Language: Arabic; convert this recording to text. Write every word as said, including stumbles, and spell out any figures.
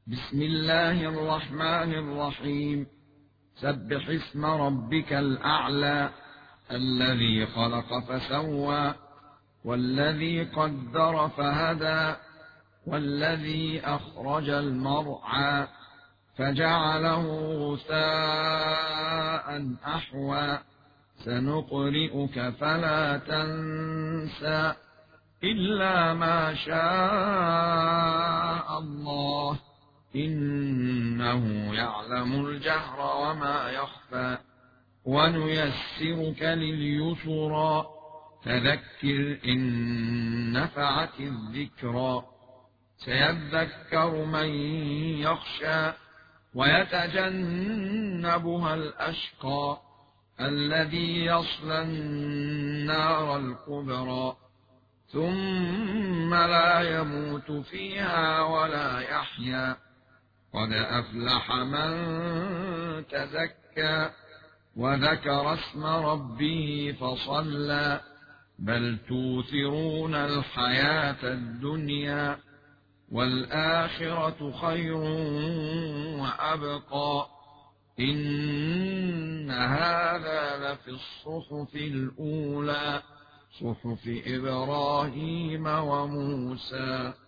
بسم الله الرحمن الرحيم. سبح اسم ربك الأعلى الذي خلق فسوى والذي قدر فهدى والذي أخرج المرعى فجعله غثاء أحوى سنقرئك فلا تنسى إلا ما شاء الله إنه يعلم الجهر وما يخفى ونيسرك لليسرى فذكر إن نفعت الذكرى سيذكر من يخشى ويتجنبها الأشقى الذي يصلى النار الكبرى ثم لا يموت فيها ولا يحيا قد أفلح من تزكى وذكر اسم ربه فصلى بل توثرون الحياة الدنيا والآخرة خير وأبقى إن هذا لفي الصحف الأولى صحف إبراهيم وموسى.